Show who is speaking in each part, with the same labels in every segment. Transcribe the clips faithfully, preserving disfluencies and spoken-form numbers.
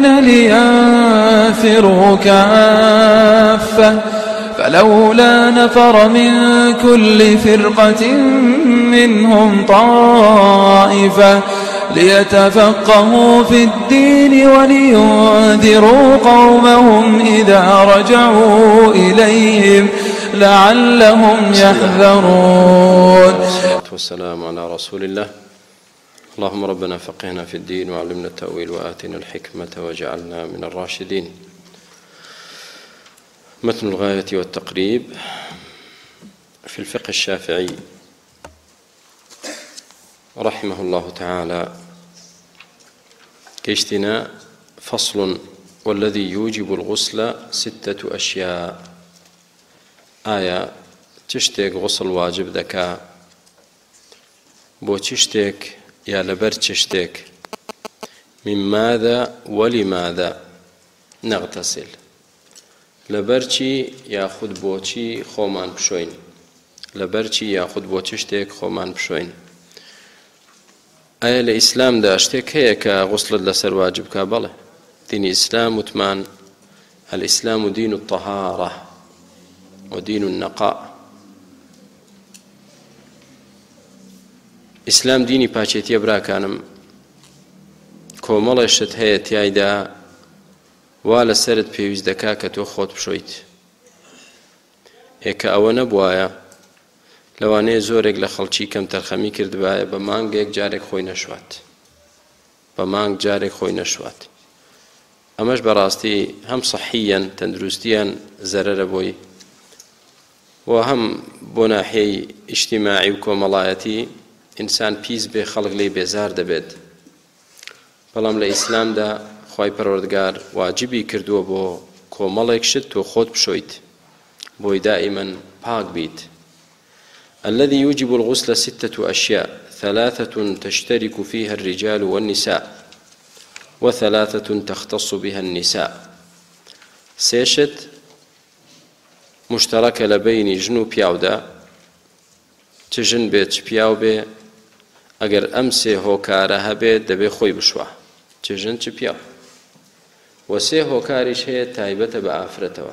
Speaker 1: آمنين لينفروا كافة فلولا نفر من كل فرقة منهم طائفة ليتفقهوا في الدين ولينذروا قومهم إذا رجعوا إليهم لعلهم يحذرون.
Speaker 2: والصلاة والسلام على رسول الله. اللهم ربنا فقهنا في الدين وعلمنا التأويل وآتنا الحكمة وجعلنا من الراشدين. متن الغاية والتقريب في الفقه الشافعي رحمه الله تعالى كيشتنا فصل والذي يوجب الغسل ستة أشياء. آية تشتك غسل واجب دكا بو تشتك يا لبر تشتك من ماذا ولماذا نغتسل لبرچی یاخود بۆچی خۆمان بشۆین لەبەرچی یاخود بۆ چ شتێک خۆمان بشۆین. ئایا لە ئیسلامدا شتێک هەیە کە غوسڵت لەسەر واجب کا؟ بەڵێ. دینی ئیسلام وتمان الئیسلام دین الطهارة ودین النقاء. ئیسلام دینی پاچێتیە براکانم. کۆمەڵێ شت هەیە تیایدا وا لەسەرت پێویست دەکا کە تۆ خۆت بشۆیت. هێکە ئەوە نەبوایە لەوانەیە زۆرێک لە خەڵکی کەم تەرخەمی کردبایە بە مانگێک جارێک خۆی نەشوات بە مانگ جارێک خۆی نەشوات. ئەمەش بەڕاستی هەم سەحیەن تەندروستیان زەرەرە بۆی و هەم بۆ ناحیەی ئیجتیماعی و کۆمەڵایەتی ئینسان پیس بێ خەڵک لێی بێزار دەبێت. بەڵام لە ئیسلامدا خوای پەروەردگار واجبی کردووە بۆ کۆمەڵێک شت تۆ خۆت بشۆیت بۆی دائما پاک بیت. الذي يوجب الغسل ستة أشياء ثلاثة تشترك فيها الرجال والنساء وثلاثة تختص بها النساء. سيشت مشتركة لبين جنو بياودا تجن بيت بياو بي اگر امسي هوكاره هبه دبي خوي بشوا تجن چ بياو وسي هوكاريش هي تايبته بافرتوا.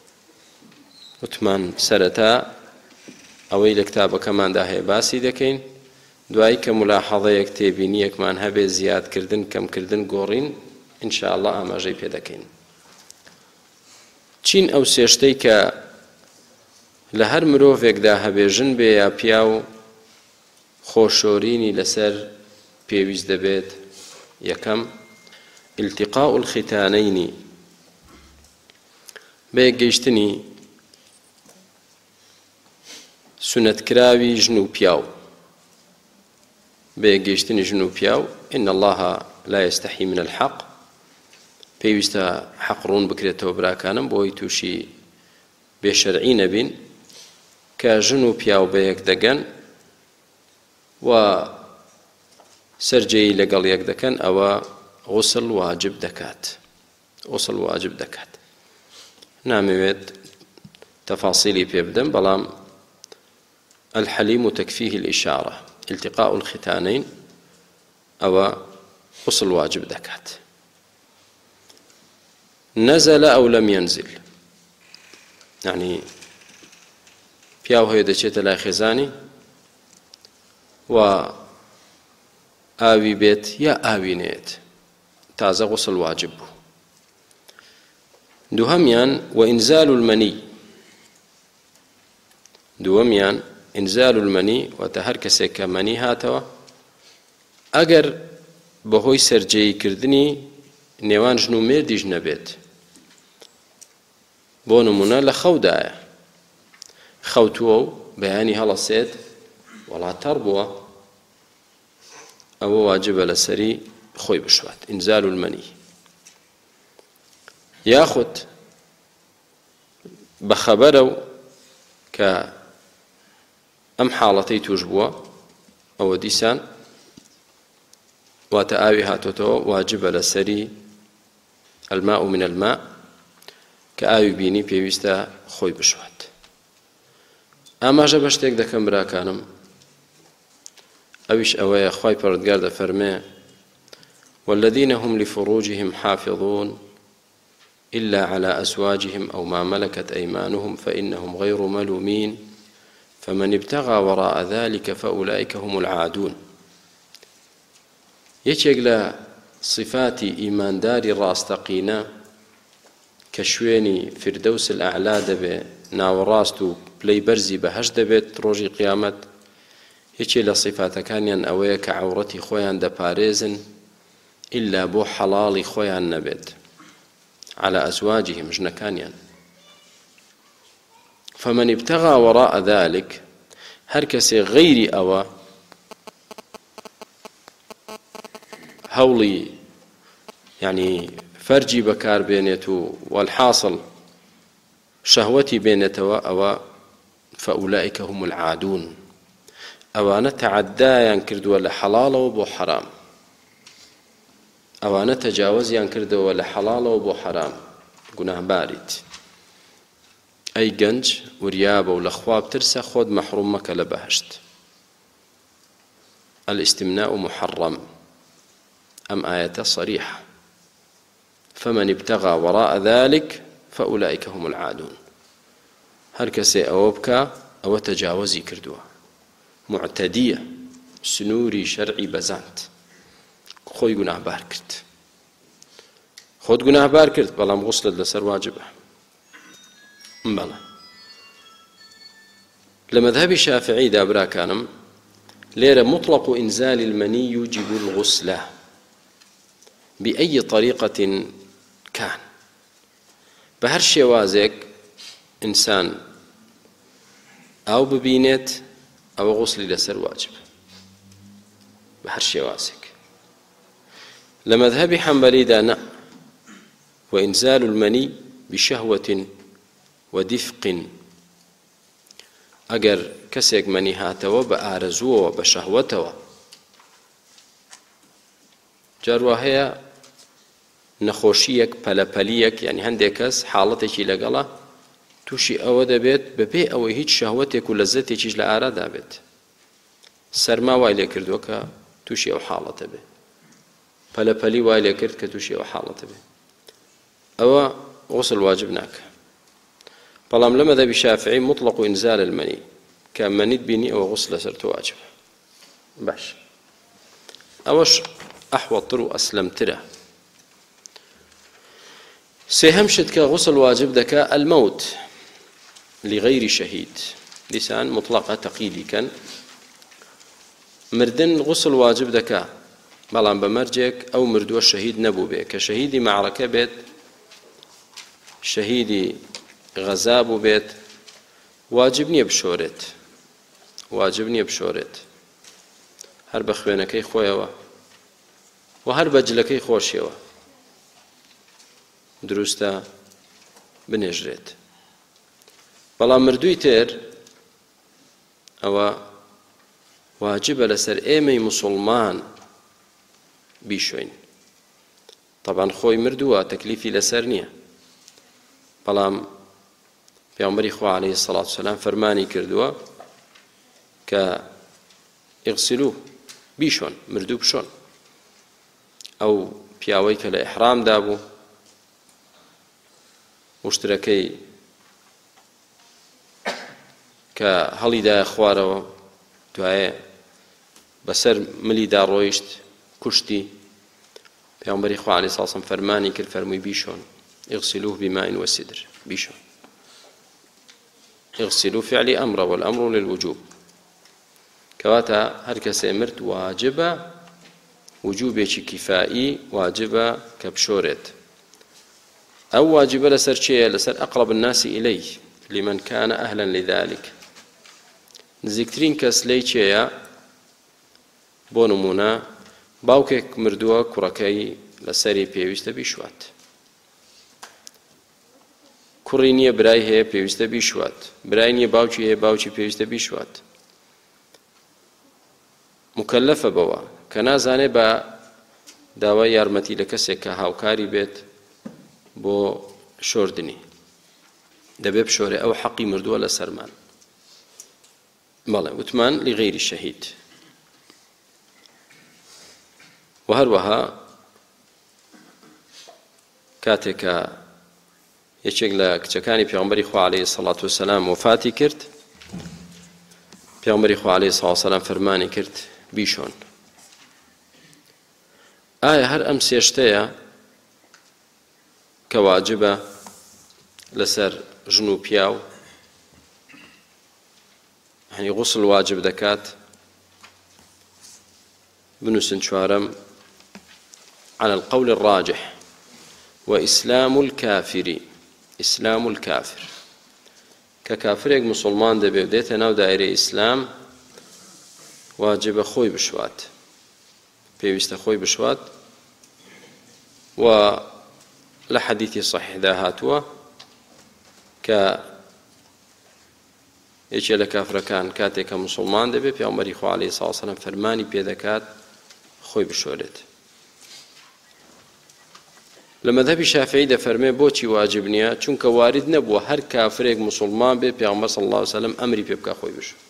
Speaker 2: وتمان سرتا ئەوەی لە کتابەکەماندا هەیە باسی دەکەین. دوایی کە ملاحەڵەیەک تێبینیەکمان هەبێ زیادکردن کەمکردن گۆڕین ئینشاءالله ئاماژەی پێ دەکەین. چین ئەو سێشتەی کە لە هەر مرۆڤێکدا هەبێژن بێ یا پیا و خۆشۆرینی لەسەر پێویست دەبێت. یەکەم التقاء الختانین بەیەکگەیشتنی سنتکراوی ژن و پیاو بەیەکگەیشتنی ژن و پیاو. إن الله لا يستحي من الحق. پێویستە حەق ڕوون بکرێتەوە براکانم بۆی تووشی بێشەرعی نەبین کە ژن و پیاو بەیەک دەگەن و سەرجەی لەگەڵ یەک دەکەن ئەوە غوسڵ واجب دەکات. غوسڵ واجب دەکات. نامەوێت تەفاسیلی پێ بدەم بەڵام الحليم تكفيه الإشارة. التقاء الختانين أو غسل واجب دكات. نزل أو لم ينزل يعني پیاو هەیە دەچێتە لای خێزانی و ئاوی بێت یا ئاوی نێت تازە غسل واجب بوو. دووهەمیان وإنزال المني. دووەمیان إنزال المني وتهر كسيك مني هاتوا أجر بهوي سرجي كردني نيوان جنو مرديج نبيت بونو منا لخودايا خوتو بياني هلا سيد ولا تربوا أو واجب لسري خوي بشوات. إنزال المني ياخد بخبرو ك ئەم حاڵەتەی توش بووە ئەوە دیسان واتە ئاوی هاتۆتەوە واجبە لەسەری الماء من الماء کە ئاوی بینی پێویستە خۆی بشوات. ئاماژە بە شتێک دەکەم براکانم ئەویش ئەوەیە خوای پەروەردگار دەفەرمێ والذين هم لفروجهم حافظون إلا على أزواجهم أو ما ملكت أيمانهم فإنهم غير ملومين فمن ابتغى وراء ذلك فأولئك هم العادون. یەکێک لە صفاتی ئیمانداری ڕاستەقینە کە شوێنی فردەوس الئەعلا دەبێ، ناوەڕاست و پلەی بەرزی بەهەشت دەبێت ڕۆژی قیامەت، یەکێ لە صفاتەکانیان ئەوەیە کە عەورەتی خۆیان دەپارێزن ئیلا بۆ حەڵاڵی خۆیان نەبێت، على أزواجهم ژنەکانیان. فمن ابتغى وراء ذلك هەر کەسێ غەیری ئەوە هەوڵی یعنی فەرجی بەکار بێنێت و والحاصل شەهوەتی بێنێتەوە، ئەوە فەئولائیکە هم العادون، ئەوانە تەعەدایان کردووە لە حەڵاڵەوە بۆ حەرام، ئەوانە تەجاوزیان کردەوە لە حەڵاڵەوە بۆ حەرام، گوناهباریت. ئەی گەنج وریابە و لە خوا بترسە، خۆت مەحروم مەکە لە بەهشت. الاستمناء محرم، أم آية صريحة. فمن ابتغى وراء ذلك فأولئك هم العادون. هر کەسێ ئەوە بکە ئەوە تەجاوزی کردووە، معتەدیە، سنووری شەرعی بەزاند، خۆی گوناهبار کرد، خۆت گوناهبار کرد، بەڵام غوسلت لەسەر واجبە. بەڵێ لە مەذهبی شافعیدا براکانم لێرە مطلق إنزال المني يوجب الغسل بأي طريقة كان، بهر شێوازێک ئینسان ئاو ببینێت ئەوە غوسلی لەسەر واجب، بهر شێوازێک. لە مەذهبی حەنبەلیدا نە، وإنزال المني بشهوة ودفق، ئەگەر کەسێک مەنی هاتەوە بە ئارەزووەوە بە شەهوەتەوە، جاروا هەیە نەخۆشیەک پەلەپەلیەک، یعنی هەندێک کەس حاڵەتێکی لەگەڵە تووشی ئەوە دەبێت بەبێ ئەوەی هیچ شەهوەتێک و لەزەتێکیش لە ئارادا بێت، سەرما وای لێ کردووە کە تووشی ئەو حاڵەتە بێ، پەلەپەلی وای لێ کرد کە تووشی ئەو حاڵەتە بێ، ئەوە غوسل واجب ناکە. بەڵام لە مەذهبی شافعی مطلق إنزال المني، کە مەنیت بینی ئەوە غوسل لەسەر تۆ واجبە. باش، ئەوەش ئەحوەڵتر و ئەسلەمترە. سێهەم شت کە غوسل واجب دەکا المەوت لغەیری شەهید، دیسان مطلقە تەقییدی کەن، مردن غوسل واجب دەکا، بەڵام بە مەرجێک ئەو مردووە شەهید نەبوو بێ، کە شەهیدی مەعرەکە بێت، شەهیدی غەزا بوو بێت، واجب نییە بشۆرێت، واجب نییە بشۆرێت، هەر بە خوێنەکەی خۆیەوە و هەر بە جلەکەی خۆشیەوە دروستە بنێژرێت. بەڵام مردووی تر ئەوە واجبە لەسەر ئێمەی موسڵمان بیشوین. طبعاً خۆی مردووە، تەکلیفی لەسەر نییە، بەڵام پێغەمبەری خوا عەلەیهی سەڵات وسەلام فەرمانی کردووە کە ئیغسلوه، بیشۆن، مردوو بشۆن. ئەو پیاوەی کە لە ئیحرامدا بوو وشترەکەی کە هەڵیدایە خوارەوە، دوایە بەسەر ملیدا ڕۆیشت کوشتی، پێغەمبەری خوا عەلەیهی سەڵات وسەلام فەرمانی کرد، فەرمووی بیشۆن، اغسلوه بماء وسدر، بیشۆن. اغسلوا فعلی ئەمرە والأمر للوجوب، کەواتە هەر کەسێ مرد واجبە، وجوبێکی کیفایی واجبە کە بشۆرێت. ئەو واجبە لەسەر چێیە؟ لەسەر ئەقرب الناس إليه لمن كان أهلا لذلك، نزیکترین کەس لێی چێیە؟ بۆ نمونە باوکێک مردووە، کوڕەکەی لەسەری پێویستە بیشوات، کوڕی نییە برای هەیە پێویستە بیشوات، برای نییە باوکی هەیە باوکی پێویستە بیشوات، مکەلەفە بەوە کە نازانێ بە داوای یارمەتی لە کەسێک کە هاوکاری بێت بۆ شۆردنی، دەبێ بشۆرێ، ئەو حەقی مردووە لە سەرمان. بەڵێ وتمان لغەیری شەهید. و هەروەها کاتێکە یەکێک لە کچەکانی پێغەمبەری خوا عەلەیهی سەڵات وەسەلام وەفاتی کرد، پێغەمبەری خوا عەلەیهی سەڵات وەسەلام فەرمانی کرد بیشۆن. ئایا هەر ئەم سێشتەیە کە واجبە لەسەر ژن و پیاو، هەنی غوسڵ واجب دەکات؟ بنووسن چوارەم على القول الراجح وإسلام الكافر، إسلام الكافر ككافرێک مسلمان دەبێ و دێتە ناو دایرەی ئیسلام، واجبە خۆی بشوات، پێویستە خۆی بشوات. و لە حەدیثی صحیحدا هاتووە کە یەکێ لە کافرەکان کاتێکە مسلمان دەبێت پێغەمبەری خوا عەلەیهی سەڵات وسەلام فەرمانی پێدەکات خۆی بشۆرێت. لە مەذهەبی شافعی دەفەرمێ بۆچی واجب نییە؟ چونکە وارد نەبووە هەر کافرێک مسلمان بێ پێغەمبەر صلی الله علیه وسلم ئەمری پێ بکات خۆی بشۆ.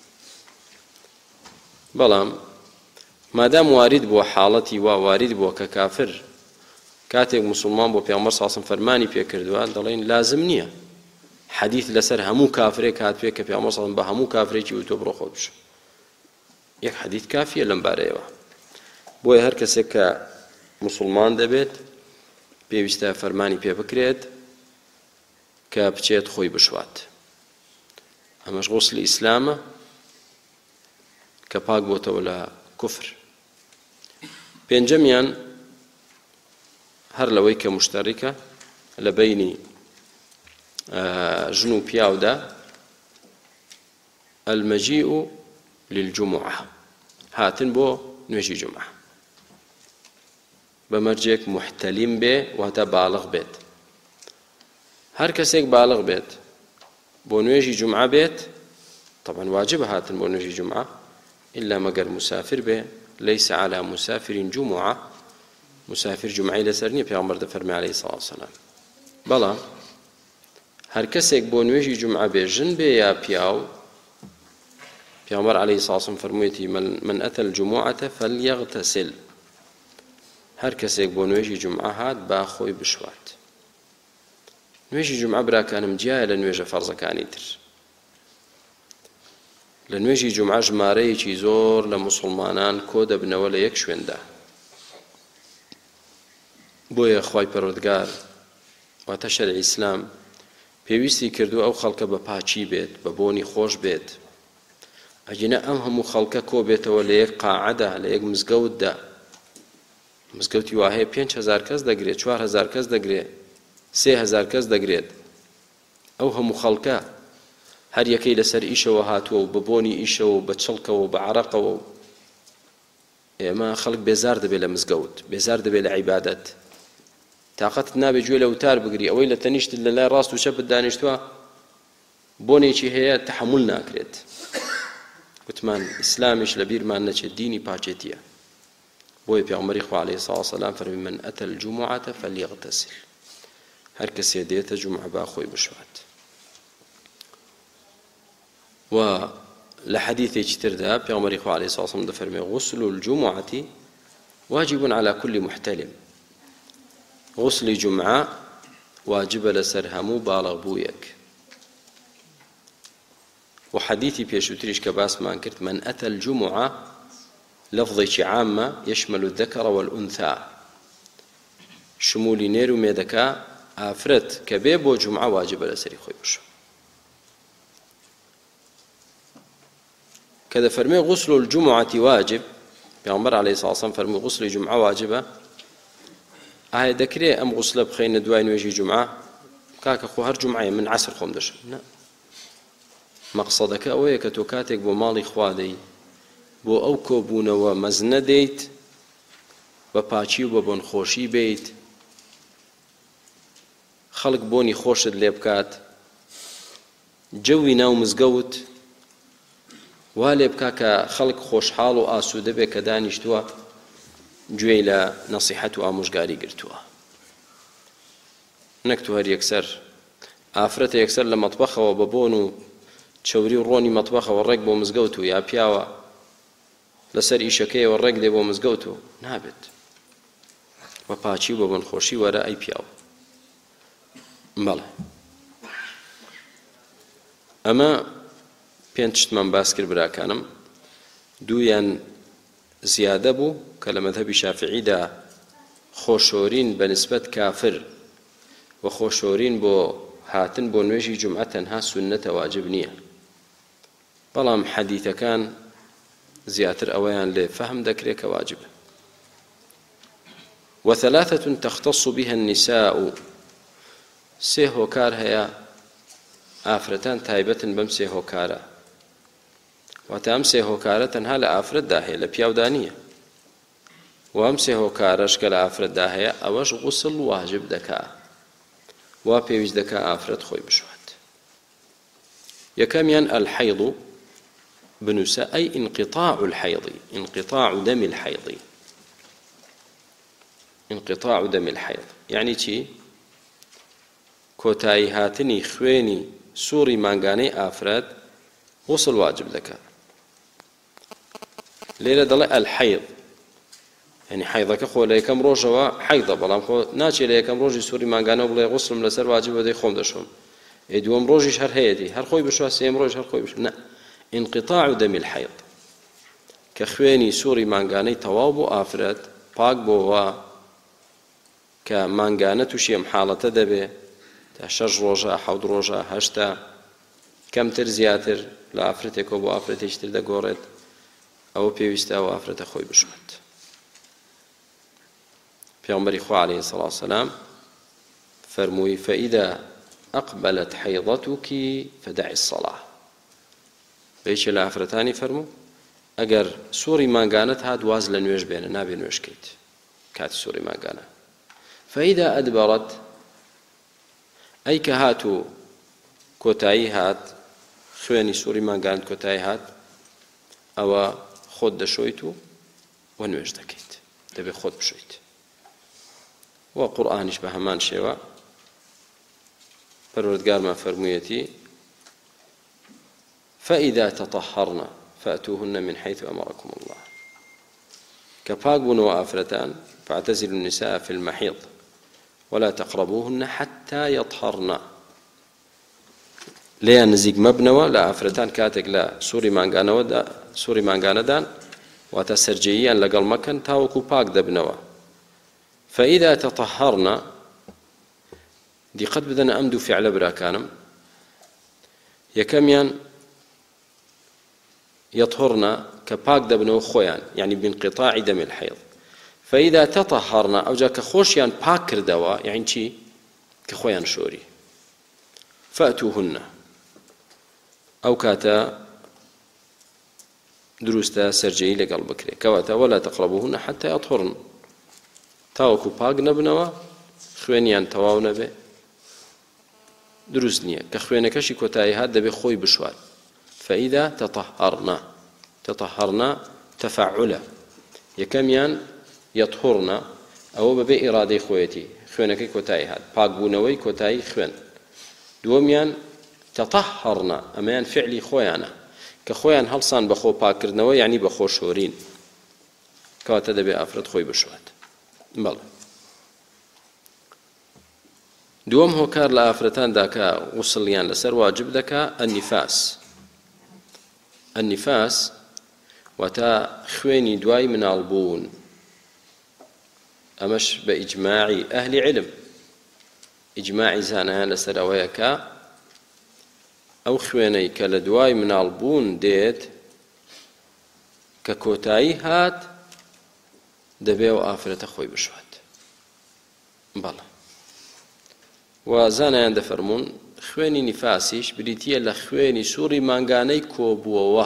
Speaker 2: بەڵام مادام وارد بووە حاڵەتی وا وارد بووە کە کافر کاتێک مسلمان بۆ پێغەمبەر صلی الله علیه وسلم فەرمانی پێ کردووە، دەڵێن لازم نییە حەدیث لەسەر هەموو کافرێک هات پێ کە پێغەمبەر صلی الله علیه وسلم بە هەموو کافرێکی وتۆ بڕۆ خۆت بشۆ. یەک حەدیث کافیە لەم بارەیەوە. بۆیە هەر کەسێک کە مسلمان دەبێت پێویستە فەرمانی پێ بکرێت کە بچێت خۆی بشوات. ئەمەش غوسڵی ئیسلامە کە پاک بۆتەوە لە کوفر. پێنجەمیان هەر لەوەی کە مشتەڕیکە لە بەینی ژن و پیاودا، المەجیء للجمعة، هاتن بۆ نوێژی جمعە بە مەرجێک محتەلیم بێ واتە باڵغ بێت. هەر کەسێک باڵغ بێت بۆ نوێژی جمعە بێت، طبعا واجب هاتن بۆ نوێژی جمعە إلا مەگەر مسافر بێ، ليس على مسافر جمعة، مسافر جمعی لەسەر نییە، پێغەمبەر دەفەرمێ عەلەیهی سەڵات وسەلام. بەڵام هەر کەسێک بۆ نوێژی جمعە بێ، ژن بێ یا پیاو، پێغەمبەر عەلەیهی سەڵات وسەلام فەرموویەتی من ئەتە الجمعة فليغتسل، هەر کەسێک بۆ نوێژی جمعە هات با خۆی بشوات. نوێژی جمعە براکانم جیایە لە نوێژە فەرزەکانی تر. لە نوێژی جمعە ژمارەیەکی زۆر لە مسلمانان کۆ دەبنەوە لە یەک شوێندا. بۆیە خوای پەروەردگار واتە شەرعی ئیسلام پێویستی کردو ئەو خەڵکە بە پاچی بێت، بە بۆنی خۆش بێت. ئەگەنە ئەم هەموو خەڵکە کۆ بێتەوە لە یەک قاعەدا، لە یەک مزگەوتدا، مزگەوتی وا هەیە پێنج هەزار کەس دەگرێت، چوار هەزار کەس دەگرێت، سێ هەزار کەس دەگرێت. ئەو هەموو خەڵکە هەر یەکەی لەسەر ئیشەوە هاتووە و بە بۆنی ئیشەوە و بە چڵکەوە و بە عەرەقەوە، ئێمە خەڵک بێزار دەبێت لە مزگەوت، بێزار دەبێت لە عیبادەت. تااقەتت نابێت گوێ لە وتار بگری، ئەوەی لە تەنیشت لە لای ڕاست و چەپت دانیشتووە بۆنێکی هەیە تەحەموڵ ناکرێت. وتمان ئیسلامیش لە بیرمان نەچێت، دینی پاچێتیە. بۆیە پێغەمبەری خوا عەلەیهی سەڵات وسەلام فەرمی من ئەتە الجمعة فليغتسل، هەر کەسێ دێتە جمعە با خۆی بشوات. و لە حەدیثێکی تردا پێغەمبەری خوا عەلەیهی سەڵات وسەلام دەفەرمێ غسل الجمعة واجب على كل محتلم، غسلی جمعە واجبە لەسەر هەموو باڵغ بوویەک. و حەدیثی پێشووتریش کە باسمان کرد من ئەتە الجمعة لەفظێکی عامە يشمل الذكر والأنثى، شمولی نێر و مێدەکە ئافرەت کە بێ بۆ جمعە واجبە لەسەری خۆی بشۆ. کە دەفەرمێ غسل الجمعة واجب، پێغەمبەر عەلەیهی سەڵات وسەلام فەرمووی غسلی جمعە واجبە. ئایا دەکرێت ئەم غوسلە بخەینە دوای نوێژی جمعە؟ کاکە خۆ هەر جمعەیە من عەسر خۆم دەشم. نە، مەقسەدەکە ئەوەیە کە تۆ کاتێک بۆ ماڵی خوا دەی، بۆ ئەو کۆبوونەوە مەزنە دەیت، بە پاچی و بە بۆنخۆشی بیت، خەڵک بۆنی خۆشت لێ بکات، جەوی ناو مزگەوت وا لێ بکا کە خەڵک خۆشحاڵ و ئاسوودە بێ کە دانیشتووە گوێی لە نەسیحەت و ئامۆژگاری گرتووە. نەک تو هەر یەکسەر ئافرەتە یەکسەر لە مەتبەخەوە بە بۆن و چەوری و ڕۆنی مەتبەخەوە ڕێک بۆ مزگەوت و یا پیاوە لەسەر ئیشەکەیەوە ڕێک دێ بۆ مزگەوت و نابێت. بە پاچی و بە بۆنخۆشی وەرە ئەی پیاوە بەڵێ ئەمە پێنج شتمان باس کرد براکانم دوویان زیادە بوو کە لە مەذهەبی شافعیدا خۆشۆرین بە نسبەت کافر و خۆشۆرین بۆ هاتن بۆ نوێژی جومعە تەنها سونەتە واجب نییە بەڵام حەدیثەکان زیاتر ئەوەیان لێ فەهم دەکرێت کە واجبە وثلاثة تختص بها النساء سێ هۆکار هەیە ئافرەتان تایبەتن بەم سێ هۆکارە واتە ئەم سێ هۆکارە تەنها لە ئافرەتدا هەیە لە پیاودا نییە و ئەم سێ هۆکارەش کە لە ئافرەتدا هەیە ئەوەش غوسڵ واجب دەکا وا پێویست دەکا ئافرەت خۆی بشوات یەکەمیان الحەیض بنووسە ئەی انقطاع الحەیض انقطاع دم الحەیض انقطاع دم الحەیض یعنی چی کۆتایی هاتنی خوێنی سووڕی مانگانەی ئافرەت غوسڵ واجب دەکا لێرە دەڵێ الحەیض یعنی حەیضەکە خۆ لە یەکەم ڕۆژەوە حەیضە بەڵام خۆ ناچێت لە یەکەم ڕۆژی سووڕی مانگانە بڵێ غوسڵم لەسەر واجبە دەی خۆم دەشۆم ئێ دووەم ڕۆژیش هەر هەیەتی هەر خۆی بشوە سێم ڕۆژ هەر خۆی بشوە نە انقطاع دم الحەیض کە خوێنی سووڕی مانگانەی تەواو بۆ ئافرەت پاک بۆەوە کە مانگانە تووشی ئەم حاڵەتە دەبێ تا شەش ڕۆژە حەوت ڕۆژە هەشتا کەمتر زیاتر لە ئافرەتێکەوە بۆ ئافرەتێکتر دەگۆڕێت ئەوە پێویستە ئەو ئافرەتە خۆی بشوێت پێغەمبەری خوا عەلەیهی السەڵاتو وەسەلام فەرمووی فەئیدا ئەقبەلەت حەیضەتوکی فەدەعی السەڵاة بەیەکێ لە ئافرەتانی فەرموو ئەگەر سووڕی مانگانەت هات واز لە نوێژ بێنە نابێ نوێژکەیت کاتی سووڕی مانگانە فەئیدا ئەدبەڕەت ئەی کە هات و کۆتایی هات خوێنی سووڕی مانگانت کۆتایی هات ئەوە خۆت دەشۆیت و وە نوێژ دەکەیت دەبێت خۆت بشۆیت و قورئانیش بە هەمان شێوە پەروەردگارمان فەرموویەتی فەئیدا تەطەهەرنا فەئتوهن من حەیث ئەمەرەکم الله کە پاک بوونەوە ئافرەتان فاعتزلوا النساء في المحيض ولا تقربوهن حتى يطهرن لێیان نزیک مەبنەوە لە ئافرەتان کاتێک لە سووڕی مانگانەوەدا سووڕی مانگانەدان واتە سەرجەییان لەگەڵ مەکەن تاوەکو پاک دەبنەوە فەئیدا تەطەهەرنا دیقەت بدەنە ئەم دوو فیعلە براکانم یەکەمیان يطهرن کە پاک دەبنەوە خۆیان یعنی بانقطاع دم الحەیض فەئیدا تەطەهەرنا ئەوجا کە خۆشیان پاک کردەوە یعنی چی کە خۆیان شۆری فەئتوهن ئەو کاتە دروستە سەرجەیی لەگەڵ بکرێت کەواتە وەلا تەقرەبوهن حەتى يطهرن تاوەکو پاک نەبنەوە خوێنیان تەواو نەبێ دروست نییە کە خوێنەکەشی کۆتایی هات دەبێ خۆی بشوات فەئیدا تەطەهەرنا تەطەهەرنا تەفەعولە یەکەمیان يطهرن ئەوە بەبێ ئیرادەی خۆیەتی خوێنەکەی کۆتایی هات پاکبوونەوەی کۆتایی خوێن دووەمیان تەطەهەرنا ئەمەیان فعلی خۆیانە کە خۆیان هەڵسان بە خۆ پاکردنەوە یعنی بە خۆ شۆرین کەواتە دەبێ ئافرەت خۆی بشوات بەڵێ دووەم هۆکار لە ئافرەتاندا کە غوسڵیان لەسەر واجب دەکا ئەنیفاس ئەنیفاس واتە خوێنی دوای مناڵبوون ئەمەش بە ئیجماعی ئەهلی علم ئیجماعی زانایان لەسەر ئەوەیە کە ئەو خوێنەی کە لە دوای مناڵبوون دێت کە کۆتایی هات دەبێ و ئافرەتە خۆی بشوات بەڵێ و زانایان دەفەرمون خوێنی نیفاسیش بریتیە لە خوێنی سووڕی مانگانەی کۆبووەوە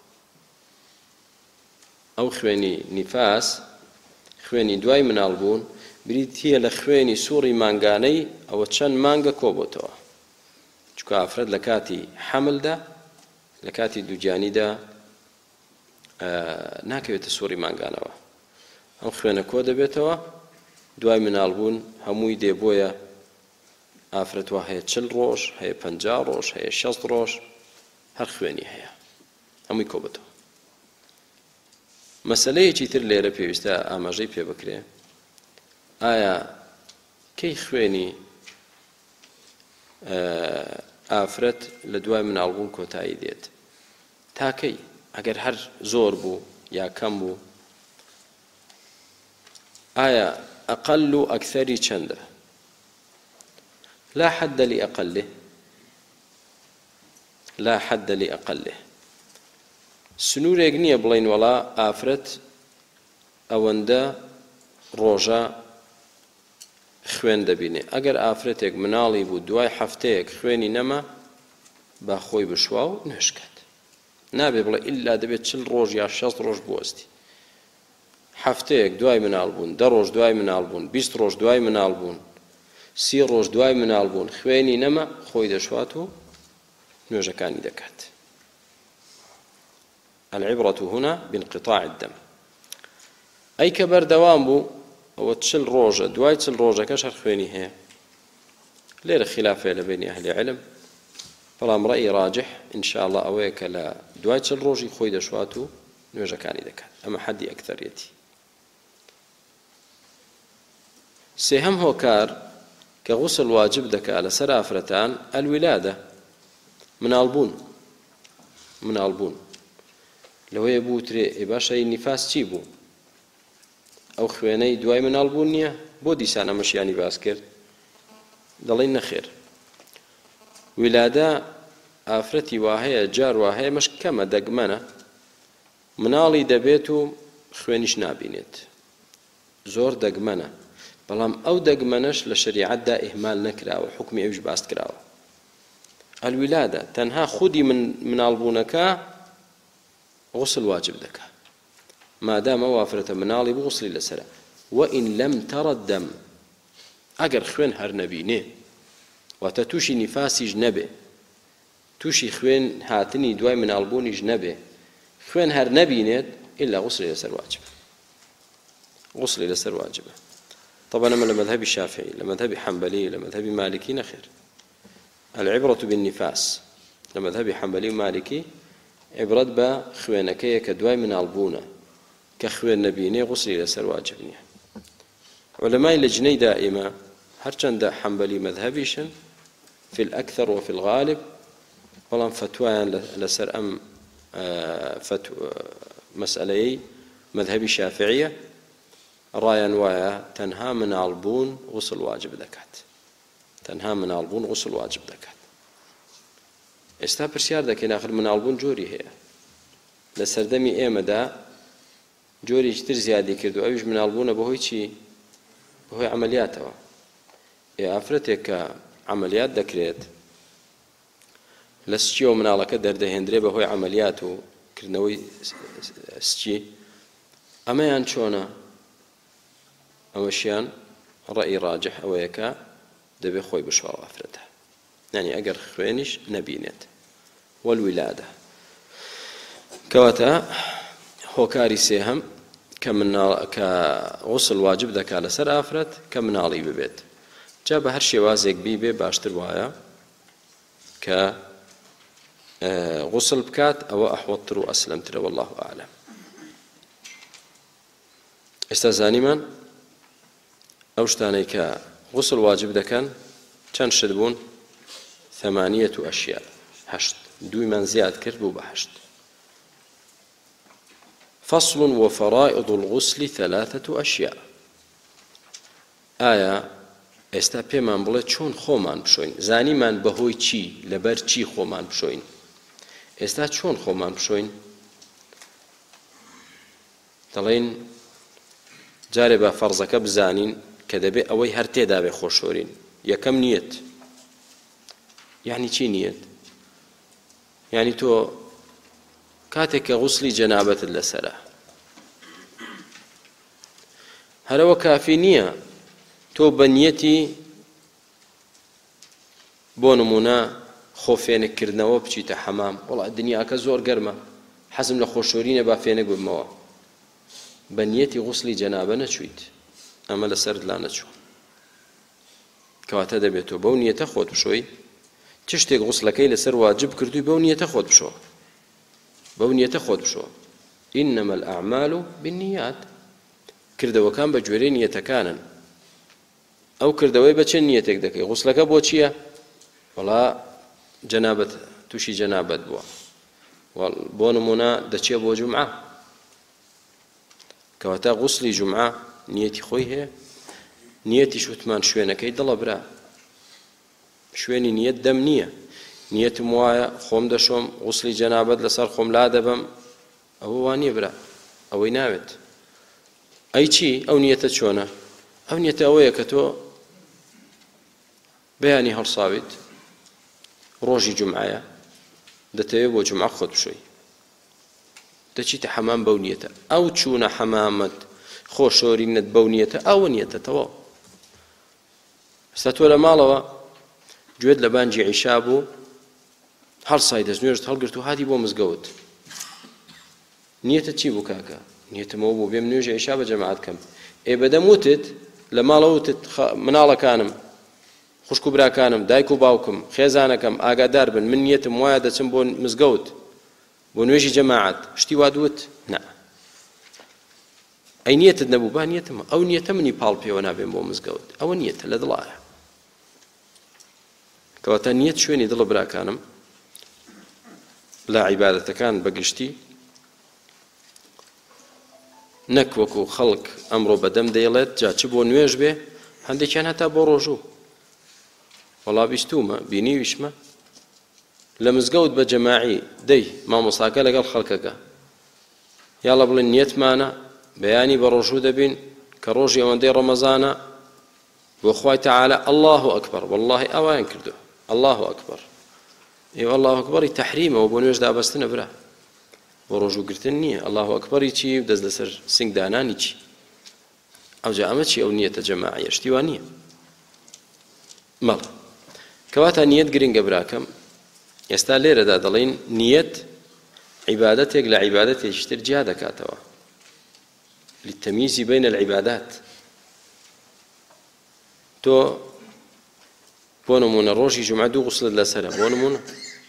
Speaker 2: ئەو خوێنی نیفاس خوێنی دوای مناڵبوون بریتیە لە خوێنی سووڕی مانگانەی ئەوە چەند مانگە کۆبووتەوە چونکە ئافرەت لە کاتی حەملدا لە کاتی دووجانیدا ناکەوێتە سووڕی مانگانەوە ئەم خوێنە کۆ دەبێتەوە دوای مناڵبوون هەمووی دێبۆیە ئافرەت وا هەیە چل ڕۆژ هەیە پەنجا ڕۆژ هەیە شەست ڕۆژ هەر خوێنی هەیە هەمووی کۆبێتەوە مەسەلەیەکی تر لێرە پێویستە ئاماژەی پێ بکرێ ئایا کەی خوێنی ئافرەت لە دوای مناڵبوون کۆتایی دێت تاکەی ئەگەر هەر زۆر بوو یا کەم بوو ئایا ئەقل و ئەکثەری چەندە لا حد لأقله لا حد لأقله سنوورێک نییە بڵێن وەڵا ئافرەت ئەوەندە ڕۆژە خوێن دەبینێ ئەگەر ئافرەتێک مناڵی بوو دوای هەفتەیەک خوێنی نەما با خۆی بشوا و نوێشکات نابێ بڵێ ئیلا دەبێت چل ڕۆژ یا شەست ڕۆژ بوەستی هەفتەیەک دوای مناڵ بوون دە ڕۆژ دوای مناڵ بوون بیست ڕۆژ دوای مناڵ بوون سی ڕۆژ دوای مناڵ بوون خوێنی نەما خۆی دەشوات و نوێژەکانی دەکات العبرة هنا بانقطاع الدم ئەی کە بەردەوام بوو ئەوە چل ڕۆژە دوای چل ڕۆژەکەش هەر خوێنی هەیە لێرە خلافەیە لە بینی ئەهلی عیلم بەڵام ڕەئی ڕاجح ئینشاءڵڵا ئەوەیە کە لە دوای چل ڕۆژی خۆی دەشوات و نوێژەکانی دەکات ئەمە حەدی ئەکتەریەتی سێهەم هۆکار کە غوسڵ واجب دەکات لەسەر ئافرەتان الولادە مناڵبوون مناڵبوون لەوەیە بووترێ ئێ باشە نیفاس چی بوو ئەو خوێنەی دوای مناڵبوون نییە بۆ دیسان ئەمەشیانی باس کرد دەڵێن نەخێر ولادە ئافرەتی واهەیە جار واهەیە مەش کەمە دەگمەنە مناڵی دەبێت و خوێنیش نابینێت زۆر دەگمەنە بەڵام ئەو دەگمەنەش لە شریعەتدا ئیهمال نەکراوە حکمی ئەوش باس کراوە الولادە تەنها خودی من مناڵبوونەکە غسل واجب دەکات مادام ئەو ئافرەتە مناڵی بوو غسلی لەسەرە وئین لەم تەڕە دەم ئەگەر خوێن هەر نەبینێ واتە تووشی نیفاسیش نەبێ تووشی خوێن هاتنی دوای مناڵبوونیش نەبێ خوێن هەر نەبینێت ئیلا غسلی لەسەر واجبە غسلی لەسەر واجبە طبعا أما لمذهب الشافعي لمذهب حنبلي لمذهب مالكي نخير العبرة بالنفاس لمذهب حنبلي ومالكي عبرة با خوينكي كدواي من البونة كخوين نبيني غسلي لسر واجبني علماء اللجنة دائما هرچند حنبلي مذهبيشن في الأكثر وفي الغالب والله فتوى لسر أم فتوى مسألة مذهبي الشافعية ڕایان وایە تەنها مناڵبوون غوسڵ واجب دەکات تەنها مناڵبوون غوسڵ واجب دەکات ئێستا پرسیار دەکەین ئاخر مناڵبوون جۆری هەیە لە سەردەمی ئێمەدا جۆرێکی تر زیادی کردو ئەویش مناڵبوونە بەهۆی چی بەهۆی عەمەلیاتەوە ئێ ئافرەتێک کە عەمەلیات دەکرێت لە سچیەوە مناڵەکە دەردەهێنرێ بەهۆی عەمەلیات و کردنەوەی سچی ئەمەیان چۆنە ئەوەشیان ڕەئی ڕاجح ئەوەیە کە دەبێ خۆی بشواوە ئافرەتە یعنی ئەگەر خوێنیش نەبینێت والولادە کەواتە هۆکاری سێهەم کە کە غوسڵ واجب دەکات لەسەر ئافرەت کە مناڵی ببێت جا بە هەر شێوازێک بیبێ باشتر وایە کە غوسڵ بکات ئەوە ئەحوەتتر و ئەسلەمترە والله ئەعلەم ئێستا زانیمان ئەو شتانەی کە غوسڵ واجب دەکەن چەند شت بوون ثەمانیەة ئەشیا هەشت دوویمان زیاد کرد بوو بە هەشت فصل وفرائض الغسل ثلاثة أشياء ئایا ئێستا پێمان بڵێ چۆن خۆمان بشۆین زانیمان بەهۆی چی لەبەر چی خۆمان بشۆین ئێستا چۆن خۆمان بشۆین دەڵێن جارێ بە فەرزەکە بزانین کە دەبێ ئەوەی هەر تێدا بێ خۆشۆرین یەکەم نیەت یعنی چی نیەت یعنی تۆ کاتێک کە غوسلی جەنابەتت لەسەرە هەرەوە کافی نییە تۆ بە نیەتی بۆ نمونە خۆفێنکردنەوە بچیتە حەمام وەڵا دنیاکە زۆر گەرمە حەزم لە خۆشۆرینە با فێنک ببمەوە بە نیەتی غوسلی جەنابە نەچوویت ئەمە لەسەرت لا نەچوو کەواتە دەبێت تۆ بەو نیەتە خۆت بشۆی چ شتێک غوسلەکەی لەسەر واجب کردووی بەو نیەتە خۆت بشۆ بەو نیەتە خۆت بشۆ ئینەمە الئەعمال بالنیات کردەوەکان بە گوێرەی نیەتەکانن ئەو کردەوەی بە چەند نیەتێک دەکەی غوسلەکە بۆ چییە وڵا جەنابەت تووشی جەنابەت بووە بۆ نمونە دەچێ بۆ جومعە کەواتە غوسلی جومعە نیەتی خۆی هەیە نیەتیش وتمان شوێنەکەی دڵە برا شوێنی نیەت دەم نییە نیەتم وایە خۆم دەشۆم غوسلی جەنابەت لەسەر خۆم لا دەبم ئەوە وانییە برا ئەوەی ناوێت ئەی چی ئەو نیەتە چۆنە ئەو نیەتە ئەوەیە کە تۆ بەیانی هەڵساویت ڕۆژی جومعەیە دەتەوێت بۆ جومعە خۆت بشۆی دەچیتە حەمام بەو نیەتە ئەو چوونە حەمامت خۆشۆرینت بەو نیەتە ئەوە نیەتەتەوە ئێستا تۆ لە ماڵەوە گوێت لە بانگی عیشا بوو هەڵسای دەستنوێژت هەڵگرت و هاتی بۆ مزگەوت نیەتە چی بوو کاکە نیەتمەوە بوو بێم نوێژی عیشا بە جەماعەت کەم ئێ بەدەم وتت لە ماڵەوە وتت مناڵەکانم خوشک و براکانم دایک و باوکم خێزانەکەم ئاگادار بن من نیەتم وایە دەچم بۆ مزگەوت بۆ نوێژی جەماعەت شتی وا دوت نا ئەی نیەتت نەبوو با نیەتمە ئەو نیەتە منی پاڵ پێوە نابێم بۆ مزگەوت ئەوە نیەتە لە دڵایە کەواتە نیەت شوێنی دڵە براکانم لە عیبادەتەکان بەگشتی نەک وەکو خەڵک ئەمڕۆ بەدەم دەیڵێت جا چ بۆ نوێژ بێ هەندێکیان هەتا بۆ ڕۆژوو وەڵا بیستومە بینیویشمە لە مزگەوت بە جەماعی دەی مامۆساکە لەگەڵ خەڵکەکە یاڵە بڵێن نیەتمانە بەیانی بە ڕۆژوو دەبین کە ڕۆژی ئەوەندەی ڕەمەزانە بۆ خوای تەعالە الله ئەکبەر والله ئەوایان کردو الله ئەکبەر ئێوە الله ئەکبەری تەحریمەوە بۆ نوێژ دابەستنە برا بۆ ڕۆژووگرتن نییە الله ئەکبەری چی دەست لەسەر سنگ دانانی چی ئەوجا ئەمە چی ئەو نیەتە جەماعیە شتی وان نییە مەڵ کەواتە نیەت گرنگە براکەم ئێستا لێرەدا دەڵێن نیەت عیبادەتێک لە عیبادەتێکی تر جیا دەکاتەوە للتەمییز بین العیبادات تۆ بۆ نمونە ڕۆژی جومعە دوو غوسلت لەسەرە بۆ نمونە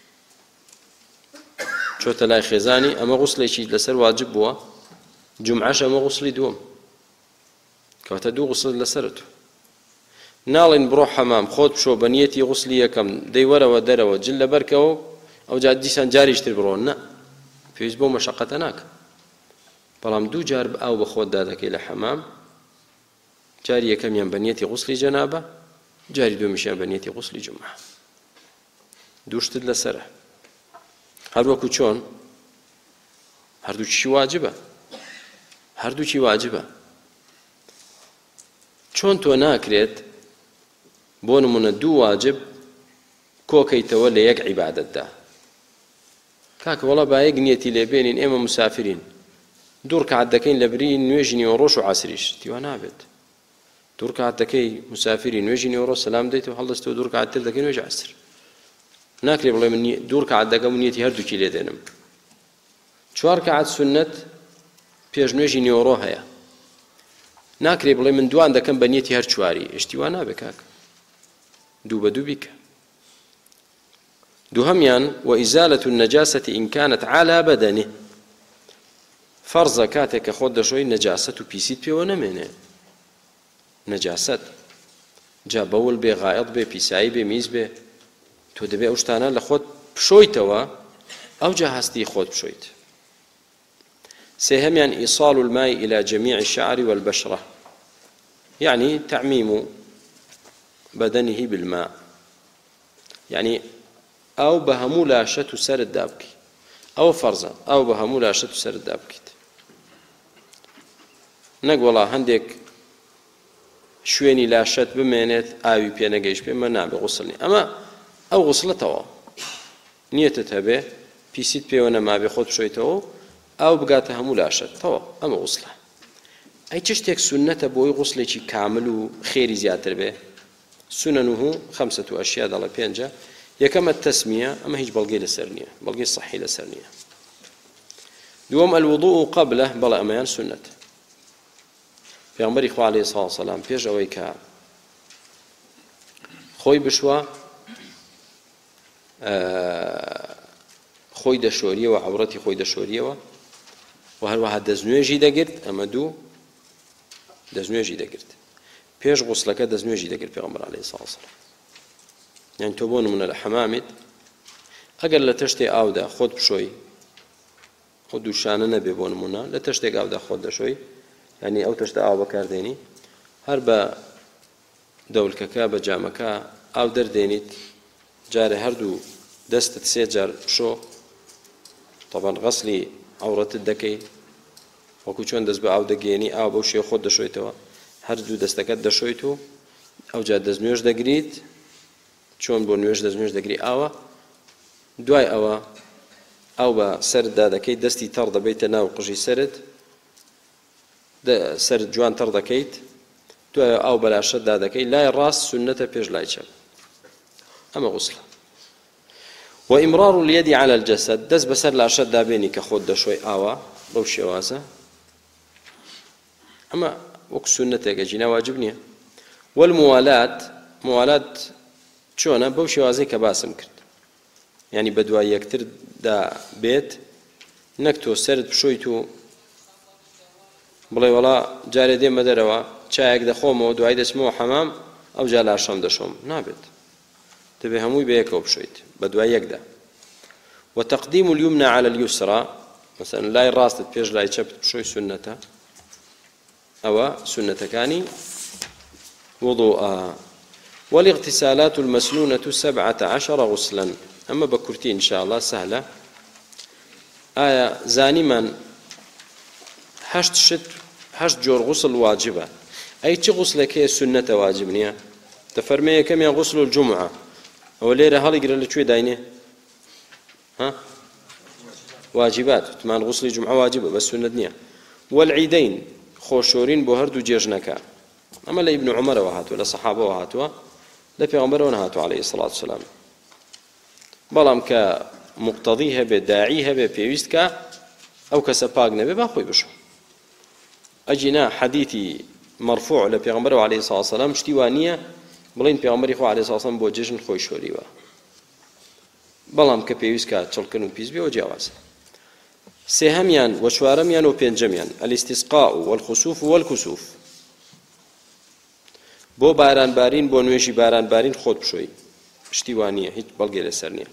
Speaker 2: چۆتە لای خێزانی ئەمە غوسلێکی لەسەر واجب بووە جومعەش ئەمە غوسلی دووەم کەواتە دوو غوسلت لەسەرت ناڵێن بڕۆ حەمام خۆت بشۆ بە نیەتی غوسلی یەکەم دەی وەرەوە دەرەوە جل لەبەرکەوە ئەو جا دیسان جاریشتر بڕۆن نە پێویست بۆ مەشەقەتە ناکە بەڵام دوو جار ئاو بە خۆت دادەکەی لە حەمام جاری یەکەمیان بە نیەتی غوسلی جەنابە جاری دووەمیشیان بە نیەتی غوسلی جومعە دووشتت لەسەرە هەروەکو چۆن هەردووچی واجبە هەردووچی واجبە چۆن تۆ ناکرێت بۆ نمونە دوو واجب کۆکەیتەوە لە یەک عیبادەتدا کاکە وەڵا با یەک نیەتی لێبێنین ئێمە مسافرین دوو ڕکعەت دەکەین لە بری نوێژی نیوەڕۆژ و عەسریش تیوا نابێت دوو ڕکعەت دەکەی مسافری نوێژی نیوەڕۆ سەلام دەیتەوە هەڵدەستەوە دوو ڕکعەت تر دەکەی نوێژی عەسر ناکرێ بڵێ من دوو ڕکعەت دەکەم و نیەتی هەردووکی لێ دێنم چوار ڕکعەت سونەت پێش نوێژی نیوەڕۆ هەیە ناکرێ بڵێ من دوان دەکەم بە نیەتی هەر چواری ئشتی وا نابێ کاکە دوو بە دوو بیکە دووهەمیان وإزالة النجاسة إن كانت على بدنه فەرزە کاتێک کە خۆت دەشۆی نەجاسەت و پیسیت پێوە نەمێنێ نەجاسەت جا بەوڵ بێ غایەت بێ پیسایی بێ میز بێ تۆ دەبێ ئەو شتانە لە خۆت بشۆیتەوە ئەو جا هەستی خۆت بشۆیت سێهەمیان ئیصال الماء إلى جميع الشعر والبشرة يعني تعميم بدنه بالماء يعني أو بهمو لاشة سر الدابك أو فرزة أو بهمو لاشة سر الدابك نەگوڵا هەندێک شوێنی لاشەت بمێنێت ئاوی پێ نەگەیشت پێ مە نابێ غوسڵنی ئەمە ئەو غوسڵەتەوە نیەتت هەبێ پیسیت پێوە نەمابێ خۆت بشۆیتەوە ئەو بگاتە هەموو لاشەت تەوە ئەمە غوسڵە ئەی چ شتێک سونەتە بۆی غوسڵێکی کامل و خێری زیاتر بێ سننه خمسة أشياء دەڵێ پێنجە یەکەمە تەسمیە ئەمە هیچ بەڵگەی لەسەر نییە بەڵگەی صحی لەسەر نییە دووەم الوضوء قبله بەڵێ ئەمەیان سنەت پێغەمبەری خوا عەلەیهی سڵاو وسەلام پێش ئەوەی کە خۆی بشوە خۆی دەشۆریەوە عەورەتی خۆی دەشۆریەوە و هەروەها دەستنوێژی دەگرت ئەمە دوو دەستنوێژی دەگرت پێش غوسڵەکە دەستنوێژی دەگرت پێغەمبەر عەلەیهی سڵاو وسەلام یان تۆ بۆ نمونە لە حەمامت ئەگەر لە تەشتێ ئاودا خۆت بشۆی خۆ دووشانە نەبێ بۆ نمونە لە تەشتێک ئاودا خۆت دەشۆی ینی ئەو تەشتە ئاو بەکاردێنی هەر بە دەولکەکە بە جامەکە ئاو دەردێنیت جارێ هەردوو دەستت سێ جار بشۆ طبعاً غەسلی عەورەتت دەکەی وەکو چۆن دەست بە ئاو دەگێنی ئاو بەو شێوە خۆت دەشۆیتەوە هەردوو دەستەکەت دەشۆیت و ئەوجا دەستنوێژ دەگریت چۆن بۆ نوێژ دەستنوێژ دەگری ئاوە دوای ئەوە ئەو بە سەردا دەکەیت دەستی تەڕ دەبێتە ناو قژی سەرت سەر جوان تەڕ دەکەیت دوای ئەو بەلاشەتدا دەکەیت لای ڕاست سونەتە پێش لای چەپ ئەمە غوسڵە وإمرار اليد على الجسد دەست بەسەر لاشەت دابێنی کە خۆت دەشۆی ئاوە بەو شێوازە ئەمە وەکو سونەتێکە جینا واجب نییە والموالات موالات چۆنە بەو شێوازەی کە باسم کرد یعنی بە دوای یەکتردا بێت نەک تۆ سەرت بشۆیت و بڵێ وەڵا جارێ دێمە دەرەوە چایەک دەخۆمەوە دوای دەچمەوە حەمام ئەو جا لاشەم دەشۆم نابێت دەبێ هەمووی بە یەکەوە بشۆیت بە دوای یەکدا وتقديم اليمنى على اليسرى مثلا لاي راستت پێش لای چەپت بشۆی سونەتە ئەوە سونەتەکانی وضوءا والاغتسالات المسنونة سبعة عشر غسلا أما بكرتي إن شاء الله سهلة آية زاني من هشت شت هشت جور غسل واجبة أي تي غسل كي سنة واجبنية تفرمي كم غسل الجمعة أو ليرة هل يقرأ لشوي داينه ها واجبات تمان غسل الجمعة واجبة بس سنة دنيا والعيدين خوشورين بوهردو جيجنكا أما لابن عمر وهاتوا لصحابة وهاتوا لبيغمبر ونهاتوا عليه الصلاة والسلام بەڵام کە مقتضی هەبێ داعی هەبێ پێویست کە ئەو کەسە پاک نەبێ با خۆی بشۆ ئەجینا حەدیثی مەرفوع لە پێغەمبەرەوە عەلەیهی سڵاتو وسەلام شتی وان نییە بڵێن پێغەمبەری خوا عەلەیهی سڵاتو وسەلام بۆ جێژن خۆی شۆریوە بەڵام کە پێویست کە چڵکن و پیس بێەوە جیاوازە سێهەمیان و چوارەمیان و پێنجەمیان الاستسقاء والخسوف والكسوف بۆ بارانبارین بۆ نوێژی بارانبارین خۆت بشۆی شتی وان نییە هیچ بەڵگێ لەسەر نییە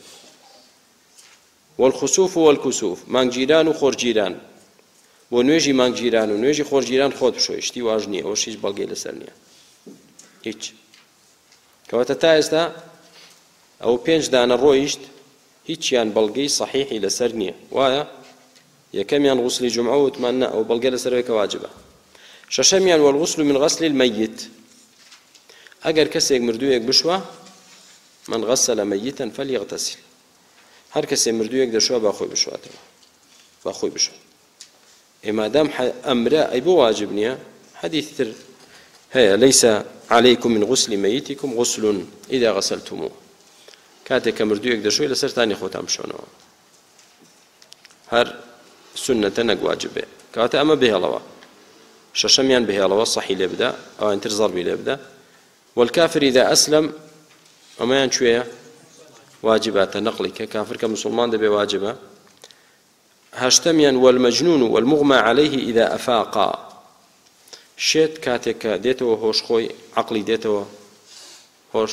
Speaker 2: والخسوف والكسوف مانگگیران و خۆرگیران بۆ نوێژی مانگگیران و نوێژی خۆرگیران خۆت بشۆی شتی واژ نییە ئەوەش هیچ بەڵگێ لەسەر نییە هیچ کەواتە تا ئێستا ئەو پێنج دانە ڕۆیشت هیچیان بەڵگەی صحیحی لەسەر نییە وایە یەکەمیان غوسلی جومعە وتمان نە ئەو بەڵگە لەسەرەوەی کە واجبە شەشەمیان والغسل من غسل الميت ئەگەر کەسێک مردوویەک بشوە من غسل ميتا فليغتسل هەر کەسێ مردوویەک دەشوە با خۆی بشواتەوە با خۆی بشوە ئێمادام ئەمرە ئەی بۆ واجب نییە حەدیث تر هەیە ليس عليكم من غسل ميتكم غسل إذا غسلتموه کاتێک کە مردوویەک دەشوی لەسەرتانی خۆتان بشۆنەوە هەر سنەتە نەک واجبێ کەواتە ئەمە بهێڵەوە شەشەمیان بهێڵەوە صحی لێ بدە ئەوانتر زەڕبی لێ بدە والكافر إذا أسلم أما شوية واجبات نقلي كافر كمسلمان دبي واجبة هاشتميا والمجنون والمغمى عليه إذا أفاقا شيت كاتك ديتو هوش خوي عقلي ديتو هوش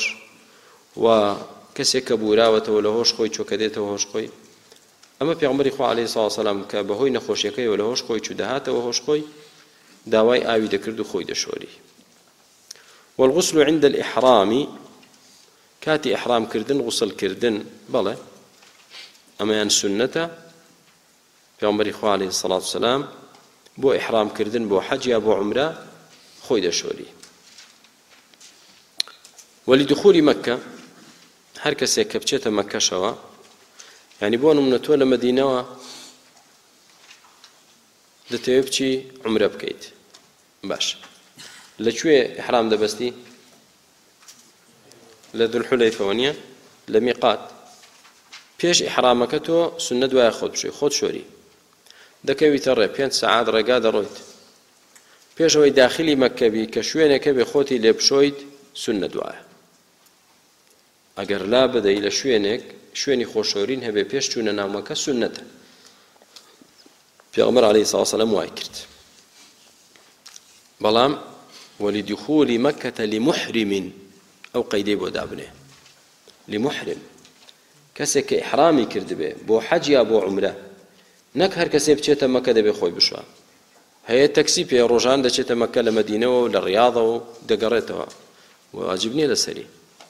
Speaker 2: وكسك بوراوة ولا هوش خوي شو كديتو هوش خوي أما في عمر إخوة عليه الصلاة والسلام كبهوي نخوش يكي ولا هوش خوي شو دهاته وهوش خوي داواي آوي دكردو خوي دشوري والغسل عند الإحرام كاتي إحرام كردن غسل كردن بلى أما ين سنة في عمر إخوة عليه الصلاة والسلام بو إحرام كردن بو حج يا بو عمرة خوي دشوري ولدخول مكة هر کسی که بچێتە مەکە شەوە یعنی بۆ نمونە تۆ لە مەدینەوە دەتەوێت بچی عومرە بکەیت باش لەکوێ ئیحرام دەبەستی لە دولحولەیفەوە نییە لە میقات پێش ئیحرامەکە تۆ سونە دوایە خۆت بشۆی خۆت شۆری دەکەویتە ڕێ پێنج سەعات ڕێگا دەڕۆیت پێشەوەی داخلی مەکەبی کە شوێنێکە بێ خۆتی لێ بشۆیت سونە دوایە ئەگەر لا بدەی لە شوێنێک شوێنی خۆشۆرین هەبێ پێش چوونە ناو مەکە سونەتە پێغەمبەر عەلەیهی سەڵاتو وەسەلام وای کرد بەڵام ولدخول مەکەة لمحرم ئەو قەیدەی بۆ دابنێ لمحرم كسك إحرامي كرد به بو حج يا بو عمره نك هر كسي بچێتە مەکە دەبێ خۆی بشوە هەیە تەکسی پێ ڕۆژان دەچێتە مەکە لە مەدینەوە و لە ڕیاضەوە و دەگەڕێتەوە واجب نییە لەسەری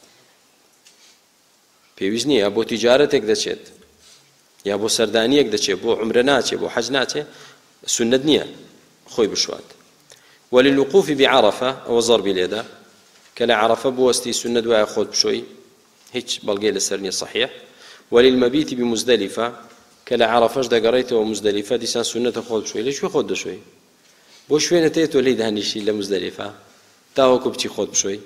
Speaker 2: پێویست نییە بۆ تیجارەتێک دەچێت یا بۆ سەردانیەک دەچێت بۆ عمرە ناچێت بۆ حەج ناچێت سنت نییە خۆی بشوات وللوقوف بعرفة أو ضرب اليد كلا عرفة بوستي سنة دعاء خود بشوي هيك بلقي لسرني صحيح وللمبيت بمزدلفة كلا عرفش دقريته ومزدلفة دي سان سنة خود بشوي ليش خود بشوي بو شوي نتيتو لي دهنيشي لمزدلفة تاو كبتي خود بشوي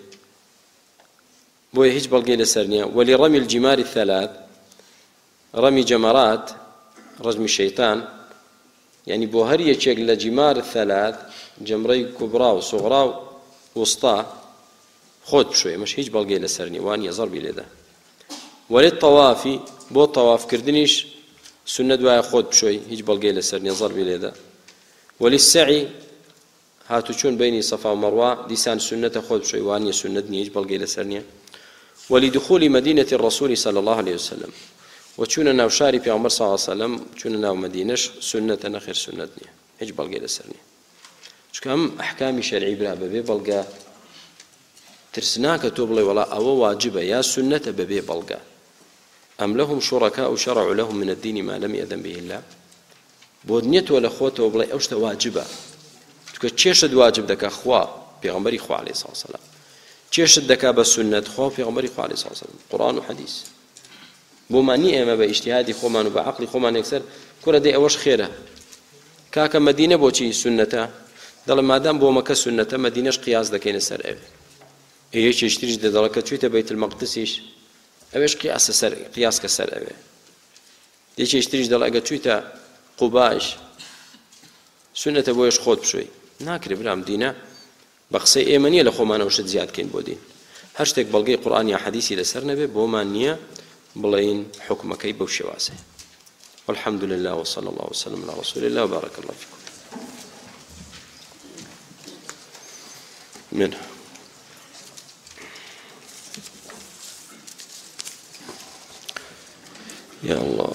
Speaker 2: بو هيك بلقي لسرني ولرمي الجمار الثلاث رمي جمرات رجم الشيطان يعني بو هر يشيك لجمار الثلاث جمري كبرى وصغرى وسطى خود بشوي مش هيج بلقي لسرني وان يزر بليده وللطواف بو طواف كردنيش سنة دعاء خود بشوي هيج بلقي لسرني يزر بليده وللسعي هاتو شون بين صفا ومروة ديسان سنة خود بشوي وان يسندني هيج بلقي لسرني ولدخول مدينة الرسول صلى الله عليه وسلم وشون ناو شاري في عمر صلى الله عليه وسلم شون ناو مدينش سنة نخير سنتني هيج بلقي لسرني كم أحكام شرعي بلا ببي بلقى ترسناك توبلي ولا أو واجبة يا سنة ببي بلقى أم لهم شركاء شرعوا لهم من الدين ما لم يأذن به الله بودنيت ولا خوته وبلي أوشت واجبة تقول تشيشد واجب دك أخوا بيغمبري خوا عليه الصلاة والسلام تشيشد دك بالسنة خوا بيغمبري خوا عليه الصلاة والسلام قرآن وحديث بوماني أما باجتهادي خومان وبعقلي خومان يكسر كل دي أوش خيره كاكا مدينة بوشي سنته دل مادام بو مكة سنة مدينش قياس دكين سر أبي إيش يشتري جد دلك شوية بيت المقدسيش أبيش قياس سر قياس كسر أبي إيش يشتري جد دلك شوية قباش سنة بويش خود بشوي ناكر برام دينا بقصي إيمانية لخومانا وشد زياد كين بودين هشتك بلقي قرآن يا حديثي لسر نبي بومانية بلين حكم كي بوشي واسع والحمد لله وصلى الله وسلم على رسول الله وبارك الله فيكم منها يا الله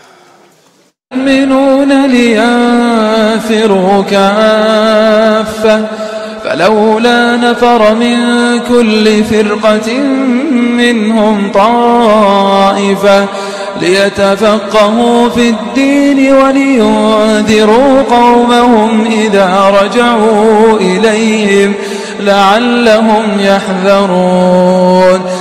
Speaker 1: يؤمنون لينفروا كافة فلولا نفر من كل فرقة منهم طائفة ليتفقهوا في الدين ولينذروا قومهم إذا رجعوا إليهم لعلهم يحذرون